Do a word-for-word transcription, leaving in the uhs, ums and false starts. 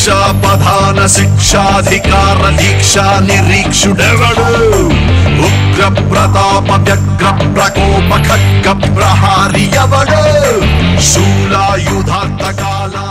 దీక్షా ప్రధాన శిక్షాధికార దీక్షా నిరీక్షుడెవడు ఉగ్ర ప్రతాప వ్యగ్ర ప్రకోప ఖడ్గ ప్రహారి ఎవడు శూలాయుధాంత కాల